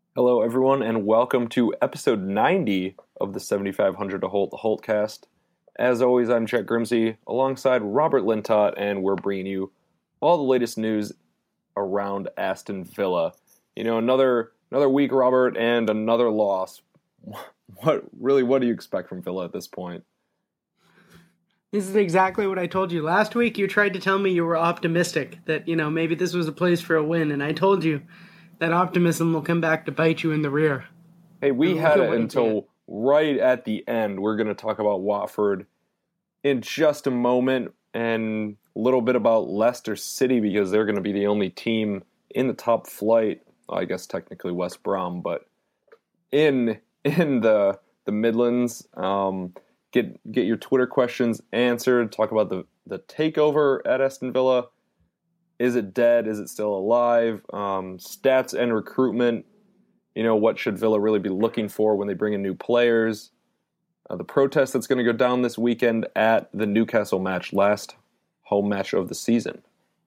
Hello, everyone, and welcome to episode 90 of the 7500 to Holt, the Holtcast. As always, I'm Chet Grimsey, alongside Robert Lintott, and we're bringing you all the latest news around Aston Villa. You know, another week, Robert, and another loss. What do you expect from Villa at this point? This is exactly what I told you. Last week, you tried to tell me you were optimistic, that, maybe this was a place for a win, and I told you that optimism will come back to bite you in the rear. Hey, we had it until right at the end. We're going to talk about Watford in just a moment, and a little bit about Leicester City, because they're going to be the only team in the top flight. Well, I guess technically West Brom, but in the Midlands. Get your Twitter questions answered. Talk about the takeover at Aston Villa. Is it dead? Is it still alive? Stats and recruitment. You know, what should Villa really be looking for when they bring in new players? The protest that's going to go down this weekend at the Newcastle match, last home match of the season.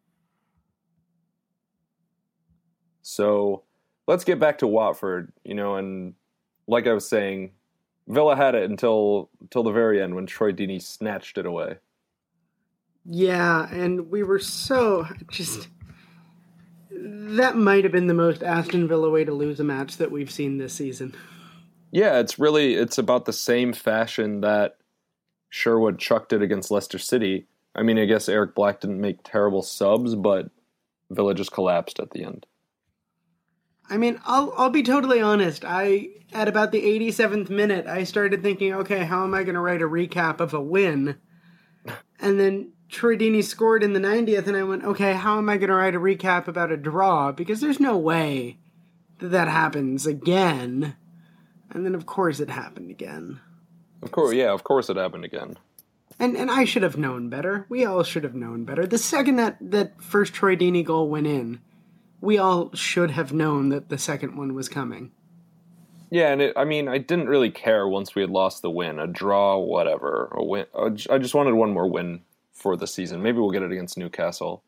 So let's get back to Watford. You know, and like I was saying, Villa had it until the very end when Troy Deeney snatched it away. Yeah, and we were so just... That might have been the most Aston Villa way to lose a match that we've seen this season. Yeah, it's about the same fashion that Sherwood chucked it against Leicester City. I mean, I guess Eric Black didn't make terrible subs, but Villa just collapsed at the end. I mean, I'll be totally honest. At about the 87th minute, I started thinking, okay, how am I going to write a recap of a win? And then Troy Deeney scored in the 90th, and I went, okay, how am I going to write a recap about a draw? Because there's no way that happens again. And then, of course, it happened again. Of course it happened again. And I should have known better. We all should have known better. The second that first Troy Deeney goal went in, we all should have known that the second one was coming. Yeah, and I didn't really care once we had lost the win. A draw, whatever. A win. I just wanted one more win for the season. Maybe we'll get it against Newcastle.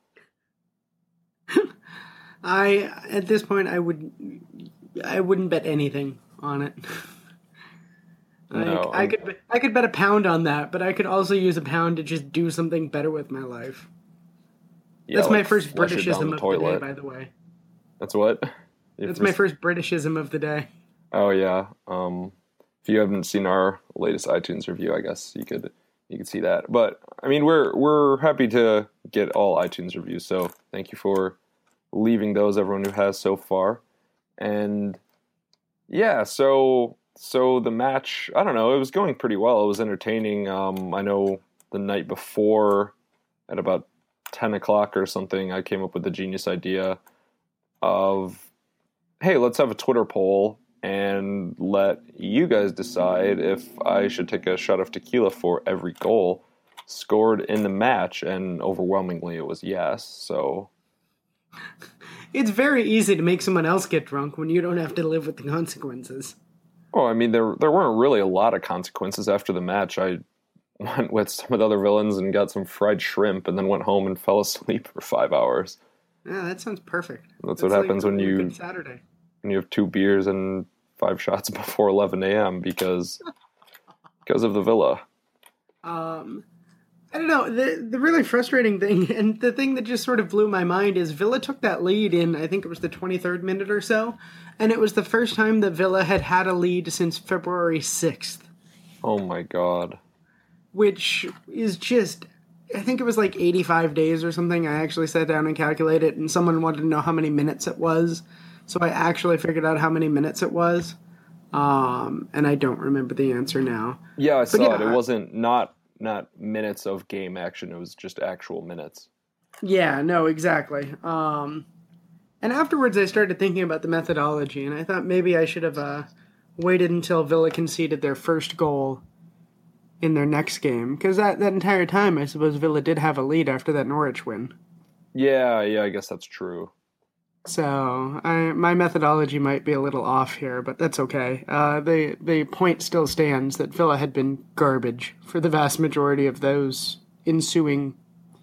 At this point, I wouldn't bet anything on it. No, I could bet £1 on that, but I could also use £1 to just do something better with my life. Yeah, that's like my first Britishism of the day, by the way. That's what? That's my first Britishism of the day. Oh yeah. If you haven't seen our latest iTunes review, I guess you could see that. But I mean, we're happy to get all iTunes reviews, so thank you for leaving those, everyone who has so far. And yeah, so the match, I don't know, it was going pretty well. It was entertaining. I know the night before at about 10 o'clock or something, I came up with the genius idea of, hey, let's have a Twitter poll and let you guys decide if I should take a shot of tequila for every goal scored in the match, and overwhelmingly it was yes. So it's very easy to make someone else get drunk when you don't have to live with the consequences. Well, I mean, there weren't really a lot of consequences after the match. I went with some of the other villains and got some fried shrimp, and then went home and fell asleep for 5 hours. Yeah, that sounds perfect. That's what happens like when you have 2 beers and 5 shots before 11 a.m. because of the Villa. I don't know. The really frustrating thing, and the thing that just sort of blew my mind, is Villa took that lead in, I think it was the 23rd minute or so, and it was the first time that Villa had a lead since February 6th. Oh my God. Which is just, I think it was like 85 days or something. I actually sat down and calculated it, and someone wanted to know how many minutes it was. So I actually figured out how many minutes it was. And I don't remember the answer now. Yeah, I saw it. It wasn't not minutes of game action. It was just actual minutes. Yeah, no, exactly. And afterwards I started thinking about the methodology, and I thought maybe I should have waited until Villa conceded their first goal in their next game. Because that entire time, I suppose Villa did have a lead after that Norwich win. Yeah, I guess that's true. So my methodology might be a little off here, but that's okay. The point still stands that Villa had been garbage for the vast majority of those ensuing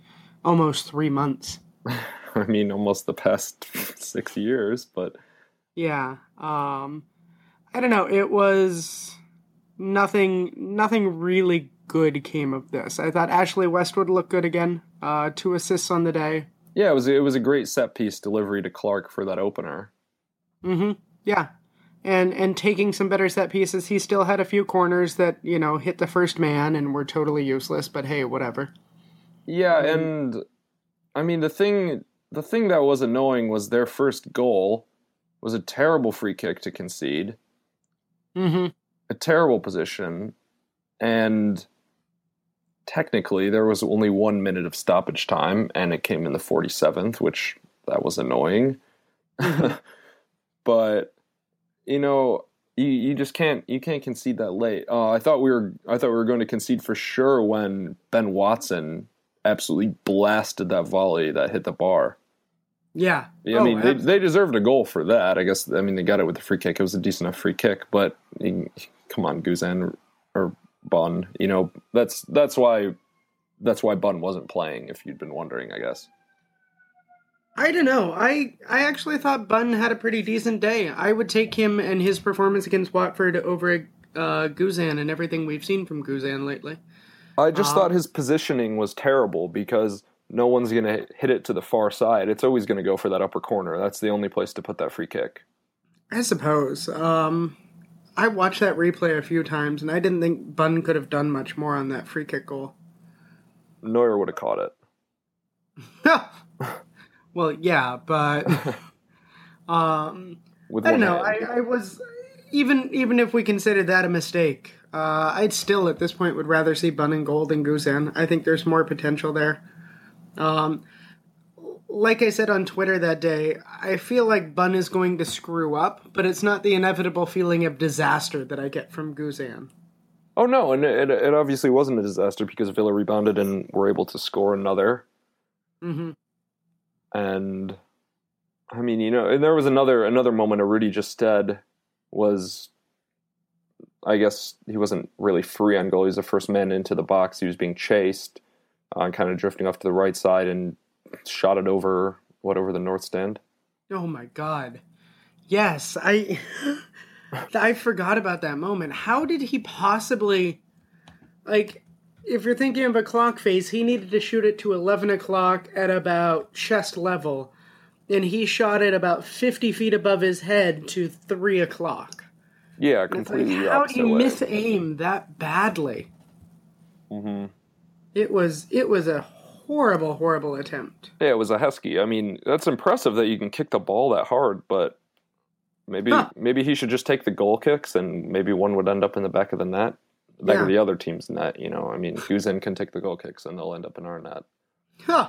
almost 3 months. I mean, almost the past 6 years, but Yeah. I don't know. It was nothing really good came of this. I thought Ashley Westwood looked good again. 2 assists on the day. Yeah, it was a great set piece delivery to Clark for that opener. Mm-hmm. Yeah. And taking some better set pieces, he still had a few corners that, hit the first man and were totally useless, but hey, whatever. Yeah, Um, and I mean the thing that was annoying was their first goal was a terrible free kick to concede, mm-hmm. a terrible position, and technically there was only 1 minute of stoppage time, and it came in the 47th, which that was annoying. Mm-hmm. But you know, you just can't concede that late. I thought we were going to concede for sure when Ben Watson absolutely blasted that volley that hit the bar. Yeah. Yeah, I Oh, mean they deserved a goal for that. I guess they got it with the free kick. It was a decent enough free kick, but come on, Guzan or Bun. That's why Bun wasn't playing. If you'd been wondering, I guess. I don't know. I actually thought Bunn had a pretty decent day. I would take him and his performance against Watford over Guzan and everything we've seen from Guzan lately. I just thought Um, his positioning was terrible because no one's going to hit it to the far side. It's always going to go for that upper corner. That's the only place to put that free kick. I suppose. I watched that replay a few times, and I didn't think Bunn could have done much more on that free kick goal. Neuer would have caught it. Well, yeah, but um, With I don't one know. hand. I was even if we consider that a mistake, I'd still at this point would rather see Bunn in goal than Guzan. I think there's more potential there. Um, like I said on Twitter that day, I feel like Bunn is going to screw up, but it's not the inevitable feeling of disaster that I get from Guzan. Oh no, and it obviously wasn't a disaster because Villa rebounded and were able to score another. Mm-hmm. And I mean, and there was another moment. Rudy Justed was, I guess, he wasn't really free on goal. He was the first man into the box. He was being chased, kind of drifting off to the right side and shot it over the north stand. Oh my god. Yes, I forgot about that moment. How did he possibly like if you're thinking of a clock face, he needed to shoot it to 11 o'clock at about chest level, and he shot it about 50 feet above his head to 3 o'clock. Yeah, And it's like, completely the how do opposite you way. miss aim that badly? Hmm. It was a horrible, horrible attempt. Yeah, it was a Heskey. I mean, that's impressive that you can kick the ball that hard, but maybe Huh. maybe he should just take the goal kicks, and maybe one would end up in the back of the net, the back of Yeah. the other team's net. I mean, Guzan can take the goal kicks, and they'll end up in our net. Huh.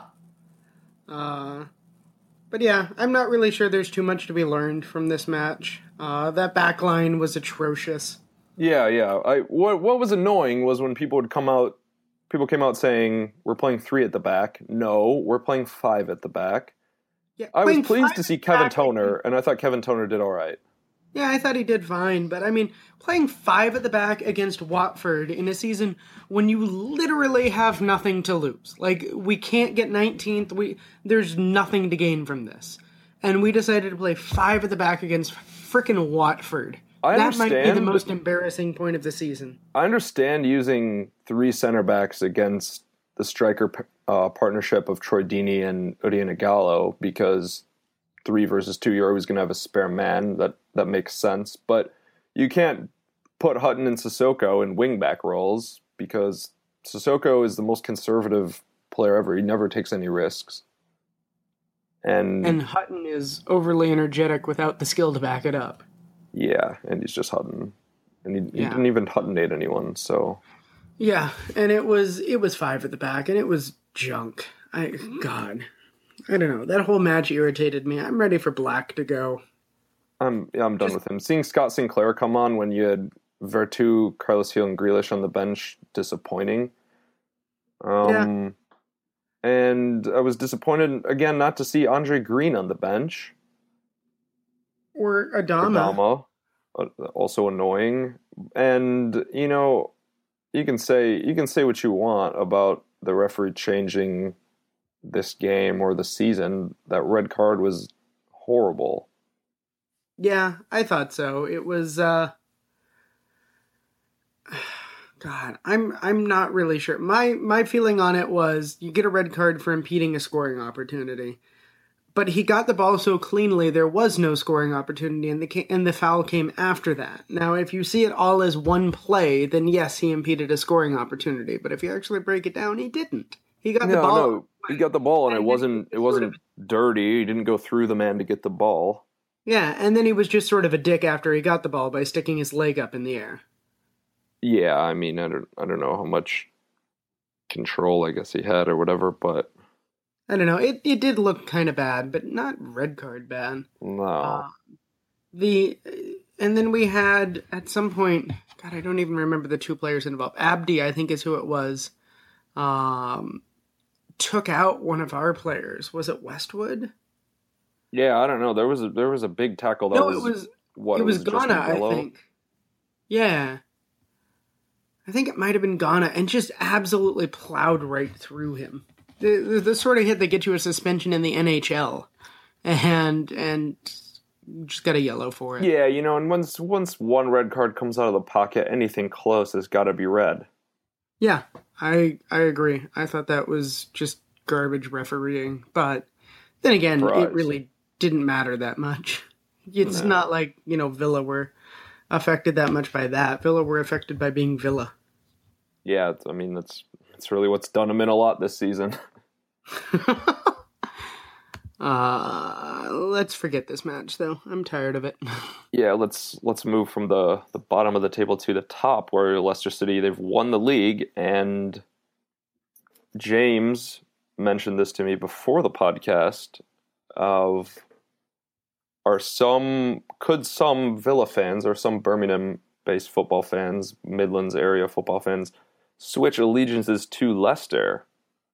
Uh, but yeah, I'm not really sure there's too much to be learned from this match. That back line was atrocious. Yeah, yeah. What was annoying was when people would come out. People came out saying we're playing three at the back. No, we're playing five at the back. Yeah, I was playing pleased five to see at the Kevin back, Toner, and I thought Kevin Toner did all right. yeah, I thought he did fine, but I mean, playing five at the back against Watford in a season when you literally have nothing to lose. Like, we can't get 19th. There's nothing to gain from this. And we decided to play five at the back against frickin' Watford. I That might be the understand. most embarrassing point of the season. I understand using three center backs against the striker partnership of Troy Deeney and Odiana Gallo because 3 versus 2, you're always going to have a spare man. That makes sense. But you can't put Hutton and Sissoko in wingback roles because Sissoko is the most conservative player ever. He never takes any risks. And And Hutton is overly energetic without the skill to back it up. yeah, and he's just Hutton. And he Yeah. didn't even Huttonate anyone, so... Yeah, and it was five at the back, and it was junk. God, I don't know. That whole match irritated me. I'm ready for Black to go. I'm done Just- with him. Seeing Scott Sinclair come on when you had Vertu, Carlos Hill, and Grealish on the bench, disappointing. And I was disappointed again not to see Andre Green on the bench. Or Adama. Adama, also annoying. And you can say what you want about the referee changing this game or the season. That red card was horrible. Yeah, I thought so. It was God, I'm not really sure. My feeling on it was you get a red card for impeding a scoring opportunity. But he got the ball so cleanly there was no scoring opportunity and the foul came after that. Now if you see it all as one play, then yes, he impeded a scoring opportunity, but if you actually break it down, he didn't. He got the No, ball no, he got the ball and it and then wasn't he it was sort of wasn't dirty. He didn't go through the man to get the ball. yeah, and then he was just sort of a dick after he got the ball by sticking his leg up in the air. Yeah, I mean, I don't know how much control I guess he had or whatever, but I don't know. It did look kind of bad, but not red card bad. no. Uh, the and then we had at some point, God, I don't even remember the two players involved. Abdi, I think, is who it was. Um, took out one of our players. Was it Westwood? Yeah, I don't know. There was a big tackle that No, was what it it was was just a Ghana, I yellow. think. Yeah, I think it might have been Ghana, and just absolutely plowed right through him. The sort of hit that gets you a suspension in the NHL, and just got a yellow for it. Yeah, and once one red card comes out of the pocket, anything close has got to be red. Yeah, I agree. I thought that was just garbage refereeing, but then again, it Surprise. really didn't matter that much. It's No. not like, Villa were affected that much by that. Villa were affected by being Villa. Yeah, I mean that's really what's done him in a lot this season. Let's forget this match, though. I'm tired of it. Yeah, let's move from the bottom of the table to the top, where Leicester City, they've won the league, and James mentioned this to me before the podcast of could some Villa fans or some Birmingham based football fans, Midlands area football fans, switch allegiances to Leicester?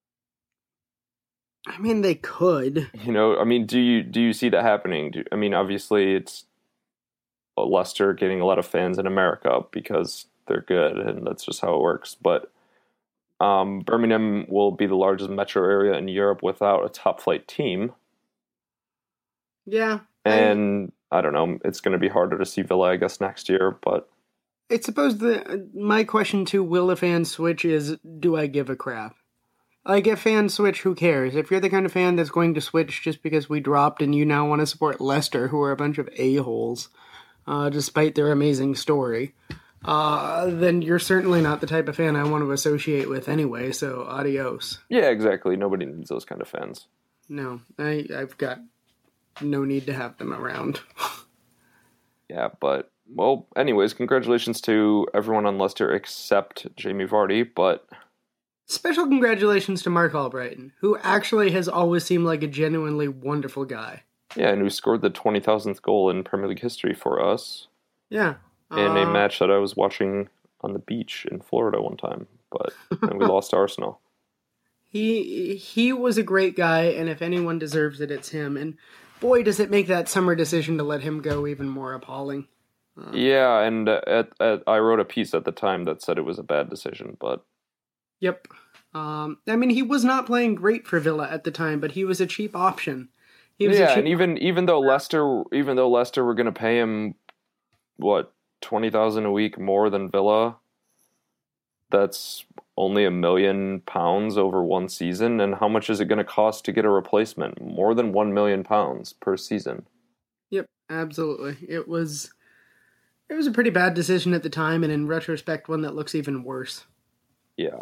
I mean, they could. I mean, do you see that happening? I mean, obviously it's Leicester getting a lot of fans in America because they're good, and that's just how it works. But Birmingham will be the largest metro area in Europe without a top flight team, Yeah. and I don't know. It's going to be harder to see Villa, I guess, next year. But I suppose my question to will a fan switch is, do I give a crap? Like, if fans switch, who cares? If you're the kind of fan that's going to switch just because we dropped and you now want to support Leicester, who are a bunch of a-holes, despite their amazing story, then you're certainly not the type of fan I want to associate with anyway, so adios. yeah, exactly. Nobody needs those kind of fans. No, I've got no need to have them around. Yeah, but well, anyways, congratulations to everyone on Leicester except Jamie Vardy. But Special congratulations to Mark Albrighton, who actually has always seemed like a genuinely wonderful guy. yeah, and who scored the 20,000th goal in Premier League history for us Yeah. in a match that I was watching on the beach in Florida one time, but and we lost to Arsenal. He was a great guy, and if anyone deserves it, it's him. And boy, does it make that summer decision to let him go even more appalling. Yeah, and I wrote a piece at the time that said it was a bad decision, but Yep. I mean, he was not playing great for Villa at the time, but he was a cheap option. He was yeah, a cheap and even though Leicester were going to pay him what 20,000 a week more than Villa, that's only £1 million over one season. And how much is it going to cost to get a replacement? More than £1 million per season. Yep, absolutely. It was a pretty bad decision at the time, and in retrospect, one that looks even worse. Yeah.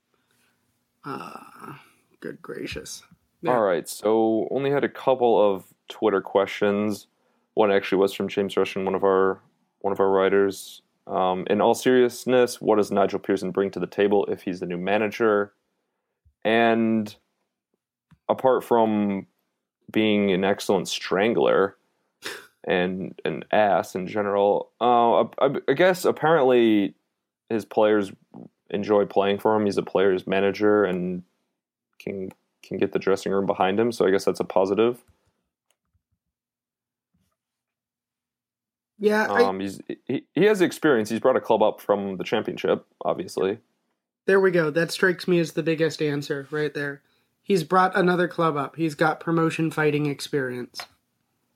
Good gracious. Yeah. All right. So only had a couple of Twitter questions. One actually was from James Russian, one of our writers. In all seriousness, what does Nigel Pearson bring to the table if he's the new manager? And apart from being an excellent strangler and an ass in general, I guess apparently his players enjoy playing for him. He's a player's manager and can get the dressing room behind him. So I guess that's a positive. Yeah, He has experience. He's brought a club up from the championship, obviously. there we go. That strikes me as the biggest answer right there. He's brought another club up. He's got promotion fighting experience.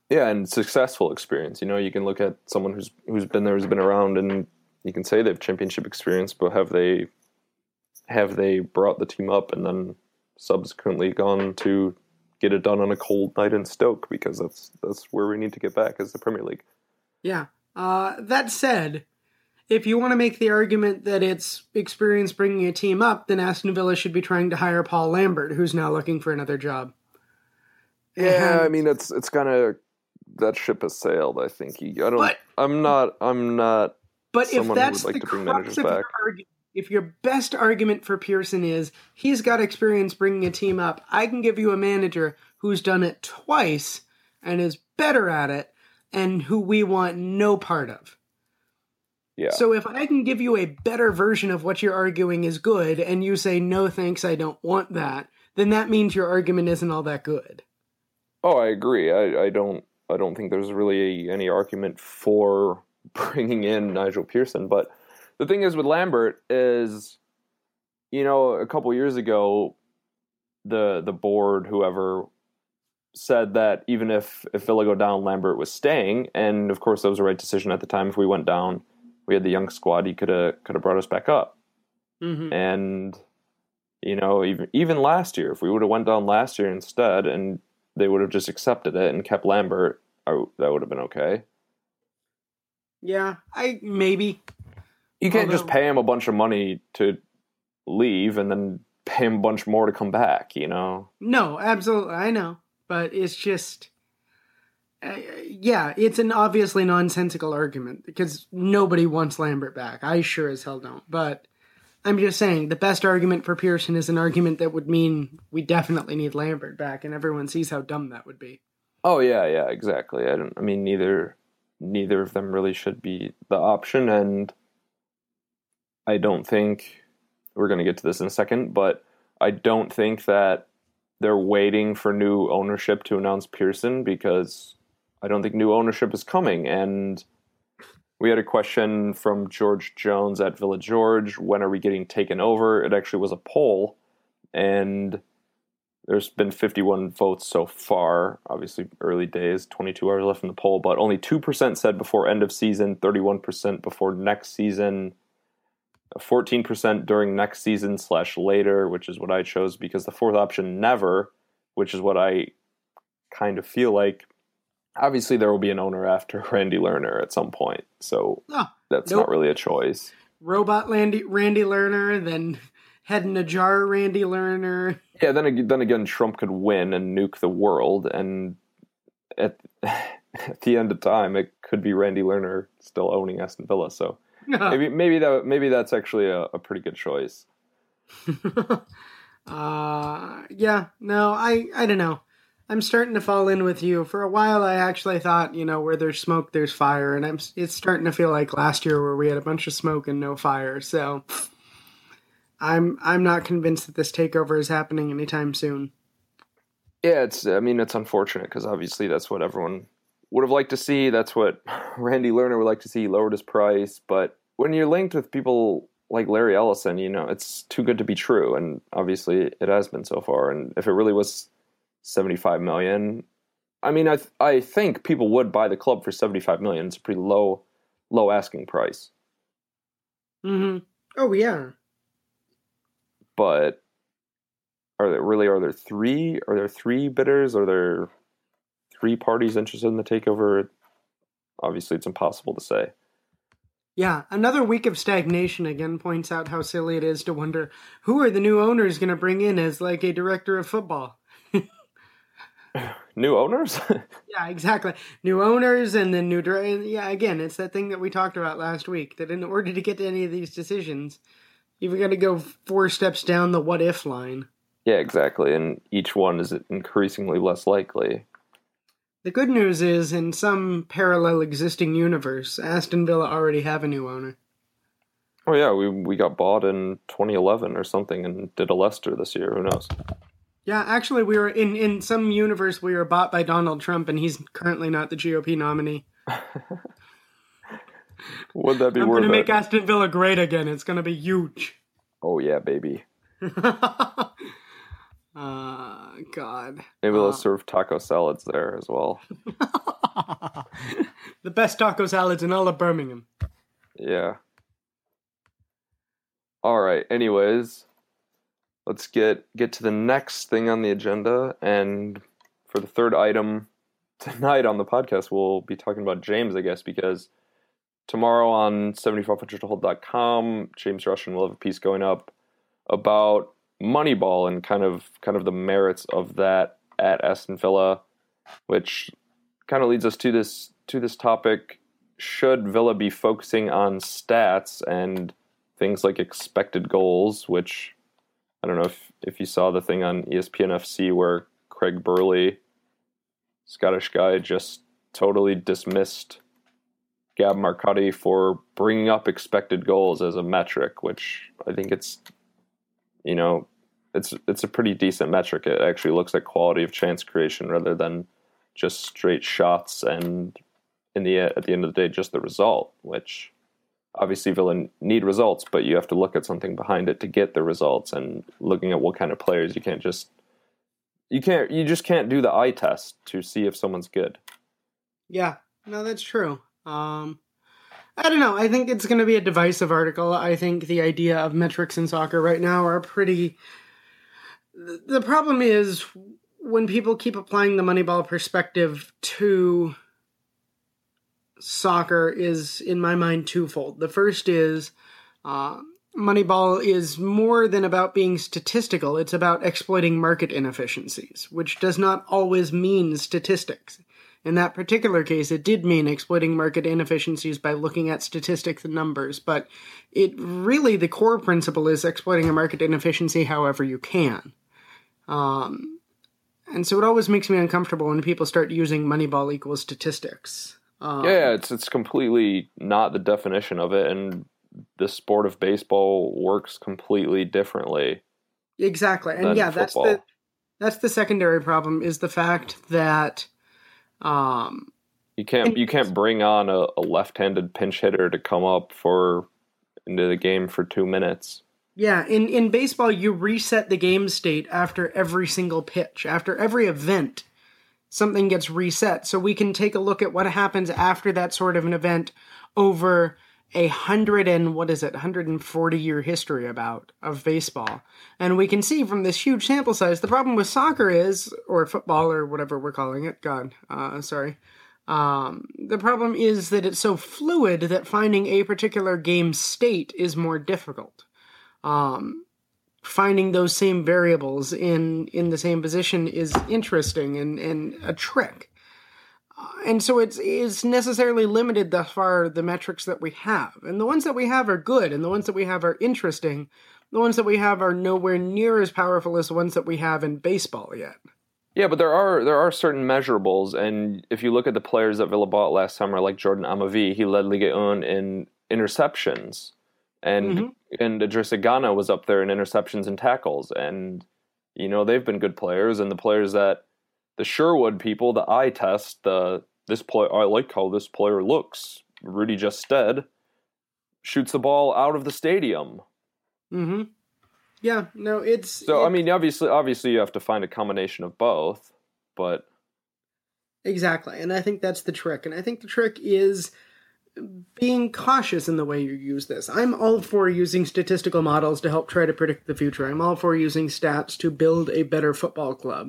Yeah, and successful experience. You can look at someone who's been there, who's been around, and you can say they have championship experience, but have they brought the team up and then subsequently gone to get it done on a cold night in Stoke? Because that's where we need to get back as the Premier League. Yeah. That said, if you want to make the argument that it's experience bringing a team up, then Aston Villa should be trying to hire Paul Lambert, who's now looking for another job. Yeah, I mean it's kind of that ship has sailed. I think I'm not. But if someone that's who would like the to bring crux managers of back. your argument, if your best argument for Pearson is he's got experience bringing a team up, I can give you a manager who's done it twice and is better at it, and who we want no part of. Yeah. So if I can give you a better version of what you're arguing is good, and you say, no thanks, I don't want that, then that means your argument isn't all that good. Oh, I agree. I don't think there's really any argument for bringing in Nigel Pearson. But the thing is with Lambert is, a couple years ago, the board, whoever, said that even if Villa go down, Lambert was staying. And of course, that was the right decision at the time. If we went down, we had the young squad. He could have brought us back up. Mm-hmm. And even last year, if we would have went down last year instead, and they would have just accepted it and kept Lambert, that would have been okay. Yeah, maybe. You can't just pay him a bunch of money to leave and then pay him a bunch more to come back, No, absolutely, I know. But it's just... it's an obviously nonsensical argument, because nobody wants Lambert back. I sure as hell don't. But I'm just saying, the best argument for Pearson is an argument that would mean we definitely need Lambert back, and everyone sees how dumb that would be. Oh, yeah, exactly. I mean, neither of them really should be the option, and I don't think, we're going to get to this in a second, but I don't think that they're waiting for new ownership to announce Pearson, because I don't think new ownership is coming. And we had a question from George Jones at Villa George, when are we getting taken over? It actually was a poll, and there's been 51 votes so far. Obviously, early days, 22 hours left in the poll, but only 2% said before end of season, 31% before next season, 14% during next season / later, which is what I chose, because the fourth option, never, which is what I kind of feel like. Obviously, there will be an owner after Randy Lerner at some point, so that's not really a choice. Robot Randy Lerner, then head in a jar Randy Lerner. Yeah, then again, Trump could win and nuke the world, and at the end of time, it could be Randy Lerner still owning Aston Villa. So maybe that's actually a pretty good choice. I don't know. I'm starting to fall in with you. For a while, I actually thought, where there's smoke, there's fire, and it's starting to feel like last year where we had a bunch of smoke and no fire. So I'm not convinced that this takeover is happening anytime soon. Yeah, it's unfortunate, because obviously that's what everyone would have liked to see. That's what Randy Lerner would like to see. He lowered his price, but when you're linked with people like Larry Ellison, it's too good to be true, and obviously it has been so far. And if it really was $75 million, I mean, I think people would buy the club for $75 million. It's a pretty low asking price. Mm-hmm. Oh yeah. But are there three bidders? Are there three parties interested in the takeover? Obviously, it's impossible to say. Yeah, another week of stagnation again points out how silly it is to wonder who are the new owners going to bring in as like a director of football. New owners? Yeah, exactly. New owners, and then yeah, again, it's that thing that we talked about last week, that in order to get to any of these decisions, you've got to go 4 steps down the what if line. Yeah, exactly, and each one is increasingly less likely. The good news is, in some parallel existing universe, Aston Villa already have a new owner. Oh yeah, we got bought in 2011 or something and did a Leicester this year, who knows? Yeah, actually, we were in some universe we were bought by Donald Trump, and he's currently not the GOP nominee. Would that be I'm worth it? going to make Aston Villa great again. It's going to be huge. Oh yeah, baby. God. Maybe they'll serve taco salads there as well. The best taco salads in all of Birmingham. Yeah. All right. Anyways, let's get to the next thing on the agenda. And for the third item tonight on the podcast, we'll be talking about James, I guess, because tomorrow on 7500tohold.com, James Russian will have a piece going up about Moneyball and kind of the merits of that at Aston Villa, which kind of leads us to this topic. Should Villa be focusing on stats and things like expected goals, which I don't know if you saw the thing on ESPN FC where Craig Burley, Scottish guy, just totally dismissed Gab Marcotti for bringing up expected goals as a metric, which I think it's a pretty decent metric. It actually looks at quality of chance creation rather than just straight shots and at the end of the day, just the result, which obviously Villa need results, but you have to look at something behind it to get the results, and looking at what kind of players you just can't do the eye test to see if someone's good. Yeah, no, that's true. I don't know. I think it's going to be a divisive article. I think the idea of metrics in soccer right now are pretty... The problem is when people keep applying the Moneyball perspective to soccer is, in my mind, twofold. The first is Moneyball is more than about being statistical. It's about exploiting market inefficiencies, which does not always mean statistics. In that particular case, it did mean exploiting market inefficiencies by looking at statistics and numbers, but the core principle is exploiting a market inefficiency however you can. And so it always makes me uncomfortable when people start using Moneyball equals statistics. It's completely not the definition of it, and the sport of baseball works completely differently. Exactly, and that's the secondary problem, is the fact that you can't bring on a left-handed pinch hitter to come up into the game for 2 minutes. Yeah, in baseball, you reset the game state after every single pitch, after every event. Something gets reset. So we can take a look at what happens after that sort of an event over 140-year history of baseball. And we can see from this huge sample size, the problem with soccer is, or football or whatever we're calling it, the problem is that it's so fluid that finding a particular game state is more difficult. Finding those same variables in the same position is interesting and a trick. And so it's necessarily limited thus far, the metrics that we have. And the ones that we have are good, and the ones that we have are interesting. The ones that we have are nowhere near as powerful as the ones that we have in baseball yet. Yeah, but there are certain measurables, and if you look at the players that Villa bought last summer, like Jordan Amavi, he led Ligue 1 in interceptions. And Idrissa Gana was up there in interceptions and tackles. And, they've been good players. And the players that the Sherwood people, the eye test, I like how this player looks. Rudy Justed shoots the ball out of the stadium. Mm-hmm. Yeah, no, it's... So, obviously you have to find a combination of both, but... Exactly, and I think that's the trick. And I think the trick is being cautious in the way you use this. I'm all for using statistical models to help try to predict the future. I'm all for using stats to build a better football club.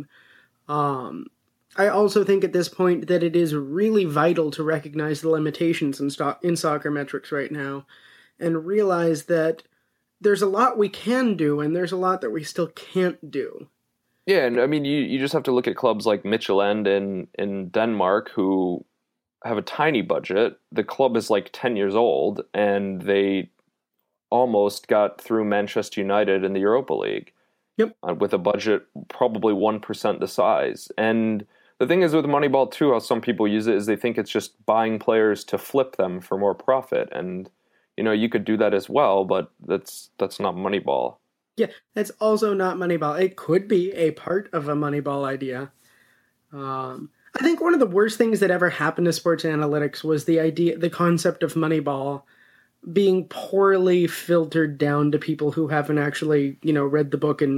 I also think at this point that it is really vital to recognize the limitations in soccer metrics right now and realize that there's a lot we can do and there's a lot that we still can't do. Yeah, and you just have to look at clubs like Midtjylland in Denmark who have a tiny budget. The club is like 10 years old, and they almost got through Manchester United in the Europa League. Yep. With a budget probably 1% the size. And the thing is with Moneyball too, how some people use it is they think it's just buying players to flip them for more profit. And, you could do that as well, but that's not Moneyball. Yeah, that's also not Moneyball. It could be a part of a Moneyball idea. I think one of the worst things that ever happened to sports analytics was the concept of Moneyball being poorly filtered down to people who haven't actually, read the book and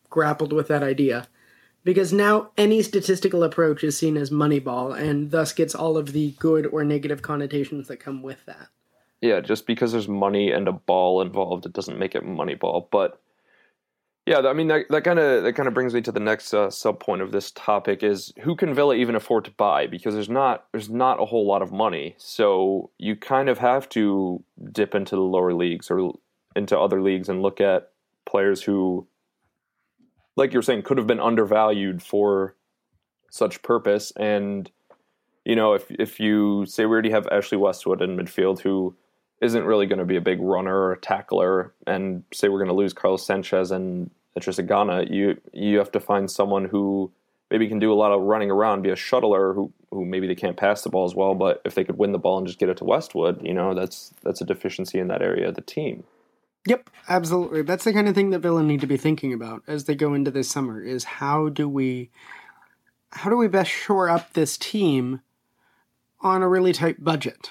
grappled with that idea. Because now any statistical approach is seen as Moneyball, and thus gets all of the good or negative connotations that come with that. Yeah, just because there's money and a ball involved, it doesn't make it Moneyball. But yeah, I mean that kind of brings me to the next sub point of this topic is who can Villa even afford to buy? Because there's not a whole lot of money, so you kind of have to dip into the lower leagues or into other leagues and look at players who, like you're saying, could have been undervalued for such purpose. And if you say we already have Ashley Westwood in midfield, who isn't really going to be a big runner or a tackler, and say we're going to lose Carlos Sanchez and Trissagana, you have to find someone who maybe can do a lot of running around, be a shuttler who maybe they can't pass the ball as well, but if they could win the ball and just get it to Westwood, that's a deficiency in that area of the team. Yep, absolutely. That's the kind of thing that Villa need to be thinking about as they go into this summer, is how do we best shore up this team on a really tight budget?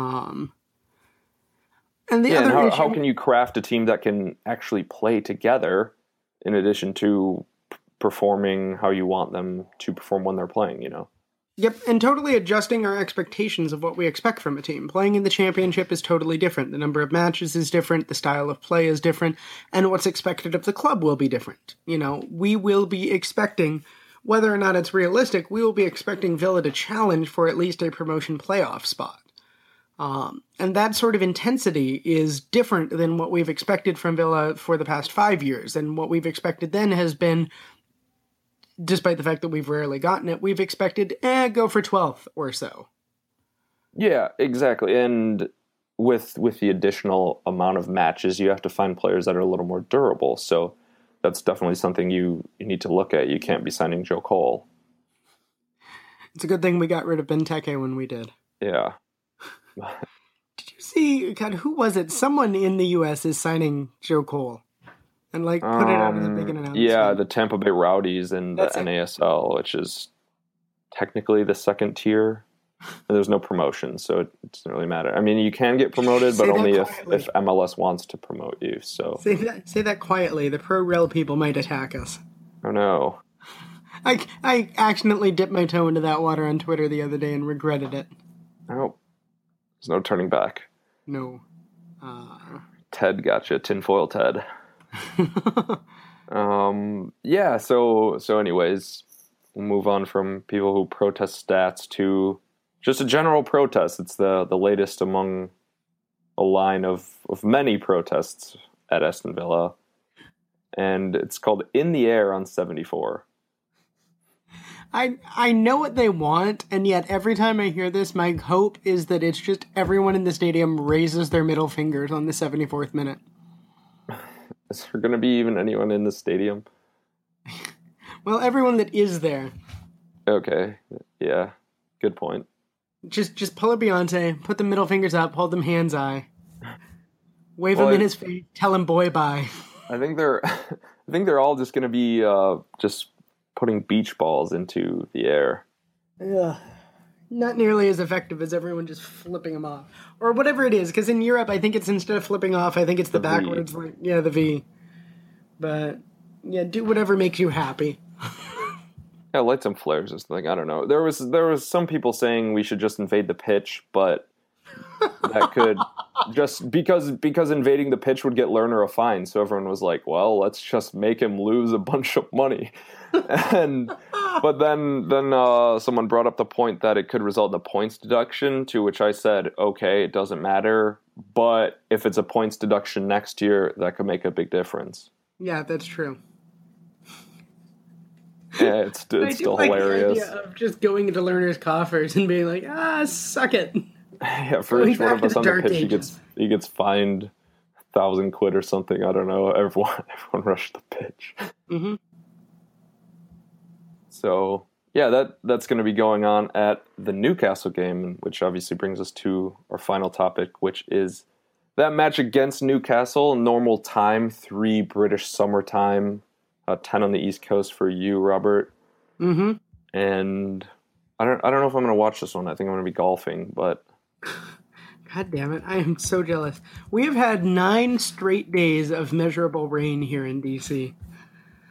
How can you craft a team that can actually play together in addition to performing how you want them to perform when they're playing, Yep, and totally adjusting our expectations of what we expect from a team. Playing in the championship is totally different. The number of matches is different, the style of play is different, and what's expected of the club will be different. We will be expecting, whether or not it's realistic, we will be expecting Villa to challenge for at least a promotion playoff spot. And that sort of intensity is different than what we've expected from Villa for the past 5 years. And what we've expected then has been, despite the fact that we've rarely gotten it, we've expected, go for 12th or so. Yeah, exactly. And with the additional amount of matches, you have to find players that are a little more durable. So that's definitely something you need to look at. You can't be signing Joe Cole. It's a good thing we got rid of Benteke when we did. Yeah. Did you see, God, who was it? Someone in the U.S. is signing Joe Cole. And put it out as a big announcement. Yeah, the Tampa Bay Rowdies and the NASL, which is technically the second tier. There's no promotion, so it doesn't really matter. I mean, you can get promoted, but only if MLS wants to promote you. So say that quietly. The pro-rel people might attack us. Oh no! I accidentally dipped my toe into that water on Twitter the other day and regretted it. Oh, there's no turning back. No. Ted gotcha. Tinfoil Ted. Yeah. So anyways, we'll move on from people who protest stats to just a general protest. It's the latest among a line of many protests at Aston Villa, and it's called "In the Air" on 74. I know what they want, and yet every time I hear this, my hope is that it's just everyone in the stadium raises their middle fingers on the 74th minute. Is there going to be even anyone in the stadium? Well, everyone that is there. Okay. Yeah. Good point. Just pull a Beyonce, put the middle fingers up, hold them hands high, wave him in his face, tell him boy bye. I think they're all just going to be just putting beach balls into the air. Ugh. Not nearly as effective as everyone just flipping them off. Or whatever it is, because in Europe, I think it's instead of flipping off, I think it's the backwards, the V. But, yeah, do whatever makes you happy. Yeah, light some flares or something. I don't know. There was some people saying we should just invade the pitch, but that could just because invading the pitch would get Lerner a fine. So everyone was like, well, let's just make him lose a bunch of money. But then someone brought up the point that it could result in a points deduction, to which I said, okay, it doesn't matter, but if it's a points deduction next year, that could make a big difference. Yeah, that's true. Yeah, it's still hilarious. The idea of just going into Lerner's coffers and being like, suck it. Yeah, for each one of us on the pitch, he gets fined 1,000 quid or something. I don't know. Everyone rushed the pitch. Mm-hmm. So yeah, that's going to be going on at the Newcastle game, which obviously brings us to our final topic, which is that match against Newcastle. Normal time, 3 British summertime, 10 on the East Coast for you, Robert. Mm-hmm. And I don't know if I'm going to watch this one. I think I'm going to be golfing, but. God damn it. I am so jealous. We have had 9 straight days of measurable rain here in DC.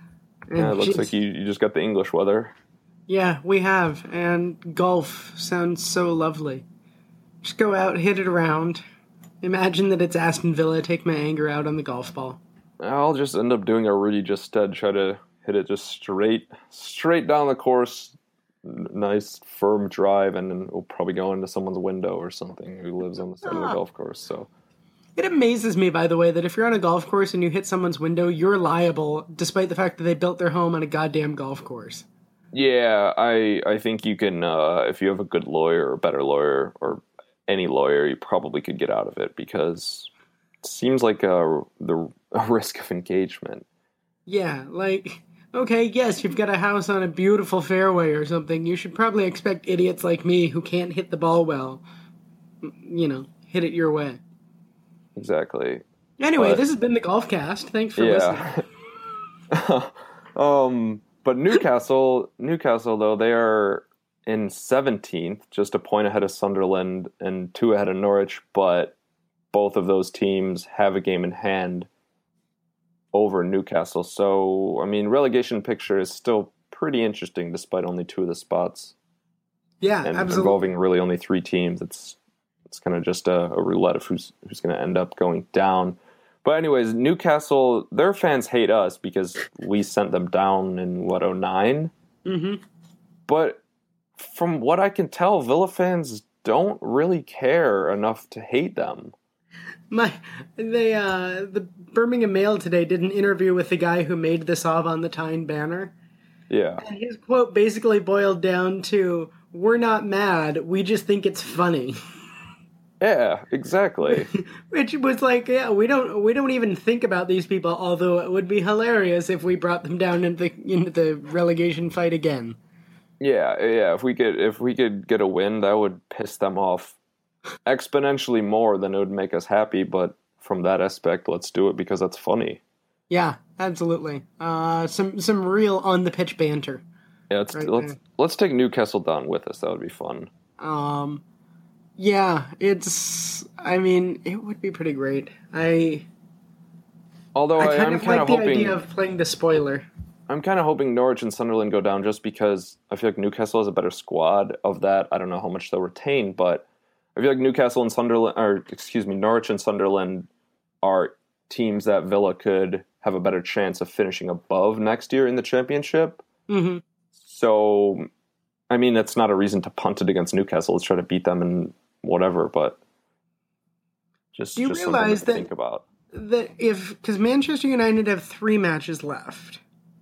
Yeah, it And looks like jeez, you just got the English weather. yeah, we have. And golf sounds so lovely. Just go out, hit it around. Imagine that it's Aston Villa. Take my anger out on the golf ball. I'll just end up doing a Rudy Gestede, try to hit it just straight down the course, nice firm drive, and then it'll probably go into someone's window or something who lives on the side of the golf course. So It amazes me, by the way, that if you're on a golf course and you hit someone's window, you're liable, despite the fact that they built their home on a goddamn golf course. yeah, I think you can if you have a good lawyer or a better lawyer or any lawyer, you probably could get out of it because it seems like a risk of engagement. Yeah, like, okay, yes, you've got a house on a beautiful fairway or something. You should probably expect idiots like me who can't hit the ball well, hit it your way. Exactly. Anyway, But this has been the Golf Cast. Thanks for listening. yeah. But Newcastle though, they are in 17th, just a point ahead of Sunderland and 2 ahead of Norwich, but both of those teams have a game in hand over Newcastle. So, I mean, relegation picture is still pretty interesting despite only 2 of the spots Yeah, and absolutely. involving really only 3 teams. It's kind of just a roulette of who's going to end up going down. But anyways, Newcastle, their fans hate us because we sent them down in, 09? Mm-hmm. But from what I can tell, Villa fans don't really care enough to hate them. The Birmingham Mail today did an interview with the guy who made the Sov on the Tyne banner. Yeah, And his quote basically boiled down to, "We're not mad, we just think it's funny." yeah, exactly. Which was like, yeah, we don't even think about these people, although it would be hilarious if we brought them down into the relegation fight again. Yeah. If we could get a win, that would piss them off exponentially more than it would make us happy. But from that aspect, let's do it because that's funny. Yeah, absolutely. Some real on the pitch banter. Yeah, Right let's take Newcastle down with us. That would be fun. Yeah, I mean, it would be pretty great. Although I I'm kind of the hoping idea of playing the spoiler. I'm kind of hoping Norwich and Sunderland go down just because I feel like Newcastle has a better squad of that. I don't know how much they'll retain, but I feel like Norwich and Sunderland are teams that Villa could have a better chance of finishing above next year in the championship. Mm-hmm. So, I mean, that's not a reason to punt it against Newcastle. Let's try to beat them and whatever, but just Do you something realize to that think about. because Manchester United have 3 matches left,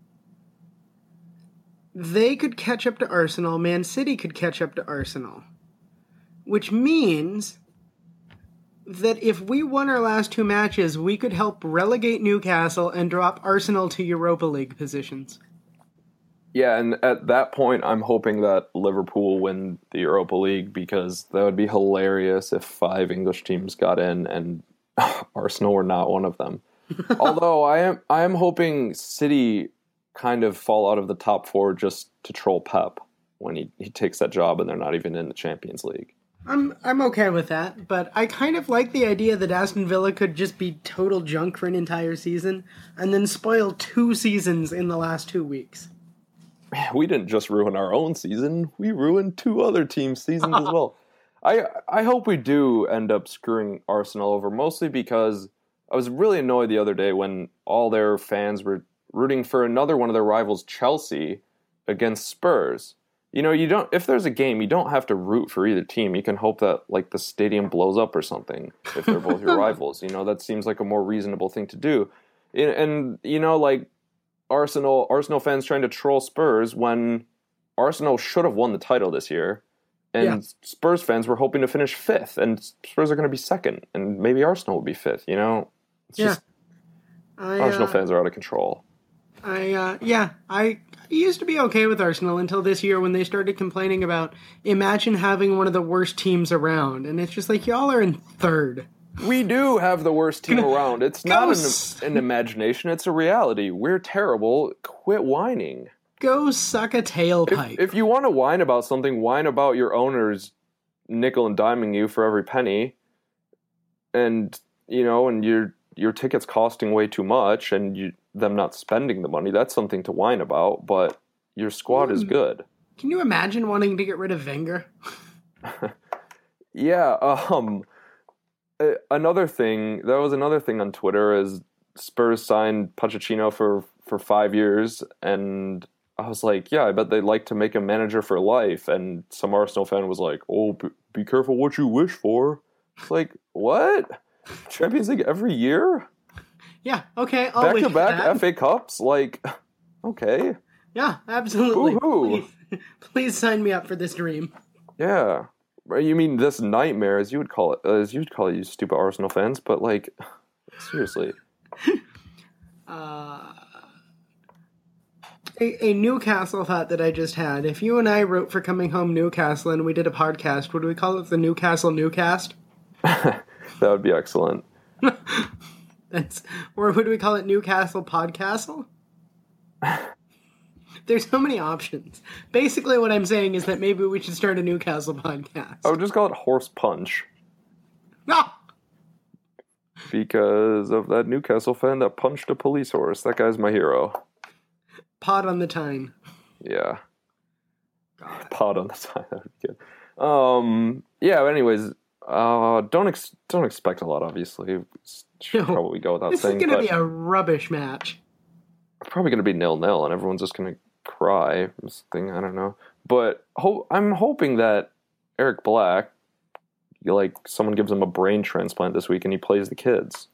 they could catch up to Arsenal. Man City could catch up to Arsenal, which means that if we won our last 2 matches, we could help relegate Newcastle and drop Arsenal to Europa League positions. Yeah, and at that point, I'm hoping that Liverpool win the Europa League because that would be hilarious if 5 English teams got in and Arsenal were not one of them. Although I am hoping City kind of fall out of the top 4 just to troll Pep when he takes that job and they're not even in the Champions League. I'm okay with that, but I kind of like the idea that Aston Villa could just be total junk for an entire season and then spoil 2 seasons in the last 2 weeks. We didn't just ruin our own season; we ruined 2 other teams' seasons as well. I hope we do end up screwing Arsenal over, mostly because I was really annoyed the other day when all their fans were rooting for another one of their rivals, Chelsea, against Spurs. You know, if there's a game, you don't have to root for either team. You can hope that like the stadium blows up or something if they're both your rivals. You know, that seems like a more reasonable thing to do. And you know, like Arsenal fans trying to troll Spurs when Arsenal should have won the title this year. And Spurs fans were hoping to finish 5th, and Spurs are going to be 2nd, and maybe Arsenal will be 5th, you know? It's just Arsenal fans are out of control. I used to be okay with Arsenal until this year when they started complaining about imagine having one of the worst teams around, and it's just like, y'all are in 3rd. We do have the worst team around. It's not an imagination, it's a reality. We're terrible. Quit whining. Go suck a tailpipe. If you want to whine about something, whine about your owners nickel and diming you for every penny. And, you know, and your ticket's costing way too much and them not spending the money, that's something to whine about, but your squad is good. Can you imagine wanting to get rid of Wenger? Yeah, another thing on Twitter is Spurs signed Pochettino for 5 years, and I was like, yeah, I bet they'd like to make him manager for life. And some Arsenal fan was like, oh, be careful what you wish for. It's like, what? Champions League every year? Yeah, okay. I'll wish for Back-to-back that. FA Cups? Like, okay. Yeah, absolutely. Woohoo. Please sign me up for this dream. Yeah. You mean this nightmare, as you would call it, you stupid Arsenal fans, but like, seriously. A Newcastle thought that I just had. If you and I wrote for Coming Home Newcastle and we did a podcast, would we call it the Newcastle Newcast? That would be excellent. Or would we call it Newcastle Podcastle? There's so many options. Basically, what I'm saying is that maybe we should start a Newcastle podcast. I would just call it Horse Punch. No! Because of that Newcastle fan that punched a police horse. That guy's my hero. Pod on the Tyne. Yeah. God. Pod on the time. That would be good. Yeah, anyways, don't expect a lot, obviously. Should probably go without saying. This is going to be a rubbish match. Probably going to be 0-0, and everyone's just going to cry or something. I don't know. But I'm hoping that Eric Black, like, someone gives him a brain transplant this week and he plays the kids.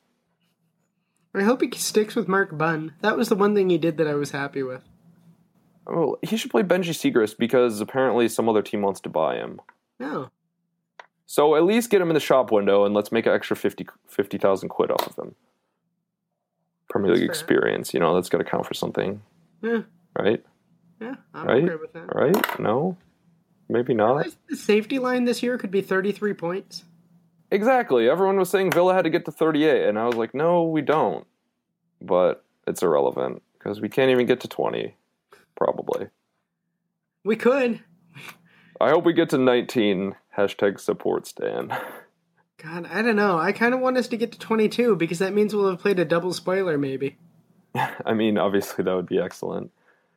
I hope he sticks with Mark Bunn. That was the one thing he did that I was happy with. Well, he should play Benji Siegrist because apparently some other team wants to buy him. No. So at least get him in the shop window and let's make an extra 50,000 quid off of him. Premier League experience, that's got to count for something. Yeah. Right? Yeah, I'm right? okay with that. Right? No? Maybe not? The safety line this year could be 33 points. Exactly. Everyone was saying Villa had to get to 38, and I was like, no, we don't. But it's irrelevant, because we can't even get to 20, probably. We could. I hope we get to 19, #supportstan. God, I don't know. I kind of want us to get to 22, because that means we'll have played a double spoiler, maybe. I mean, obviously that would be excellent.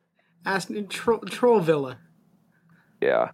Troll Villa. Yeah.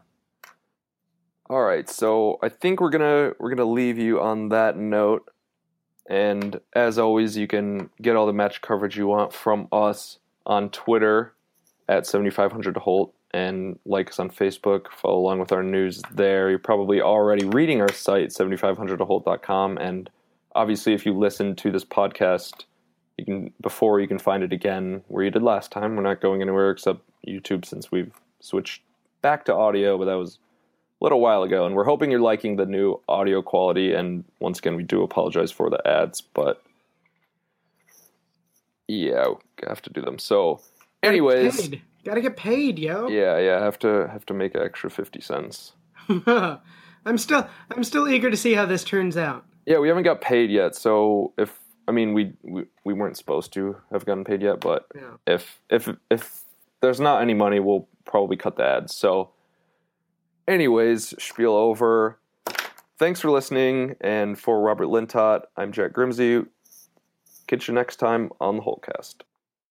All right, so I think we're gonna leave you on that note, and as always, you can get all the match coverage you want from us on Twitter at 7500Holt, and like us on Facebook. Follow along with our news there. You're probably already reading our site 7500holt.com, and obviously, if you listen to this podcast, you can find it again where you did last time. We're not going anywhere except YouTube since we've switched back to audio, but that was a little while ago, and we're hoping you're liking the new audio quality, and once again, we do apologize for the ads, but yeah, we have to do them. So, anyways... Gotta get paid, yo. Yeah, have to make an extra 50 cents. I'm still eager to see how this turns out. Yeah, we haven't got paid yet, so we weren't supposed to have gotten paid yet, but yeah. If there's not any money, we'll probably cut the ads, so... Anyways, spiel over. Thanks for listening, and for Robert Lintott, I'm Jack Grimsey. Catch you next time on the Holtcast.